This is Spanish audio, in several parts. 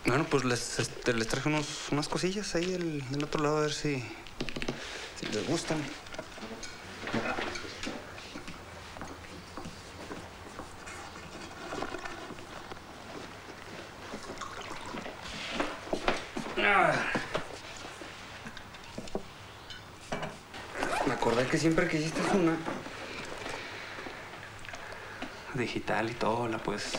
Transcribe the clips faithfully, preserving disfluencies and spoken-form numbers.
Bueno, pues les, este, les traje unos, unas cosillas ahí del, del otro lado, a ver si, si les gustan. Ah. Me acordé que siempre que hiciste una digital y todo, la pues...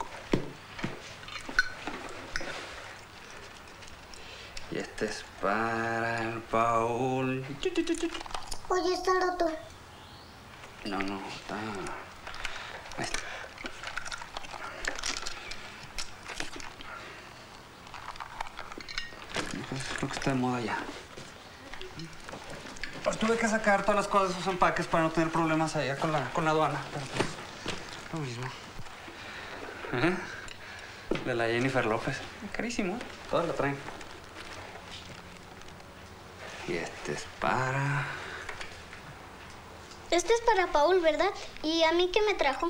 Y este es para el Paul. Oye, está roto. No, no, está... Ahí está. Pues creo que está de moda ya. Pues tuve que sacar todas las cosas de esos empaques para no tener problemas allá con la, con la aduana. Pero pues, lo mismo. ¿Eh? De la Jennifer López. Carísimo, ¿eh? Todas la traen. Y este es para... Este es para Paul, ¿verdad? ¿Y a mí qué me trajo?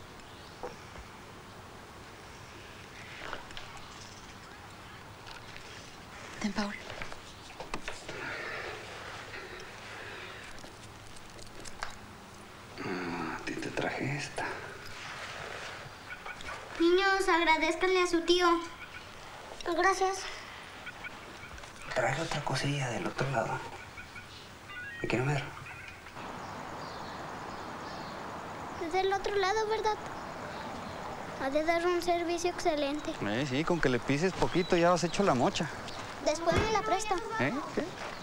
Ten, Paul. Ah, a ti te traje esta. Niños, agradezcanle a su tío. Gracias. Trae otra cosilla del otro lado. ¿Me quieren ver? Es del otro lado, ¿verdad? Ha de dar un servicio excelente. Eh, sí, con que le pises poquito ya has hecho la mocha. Después me la presta. ¿Eh? ¿Qué?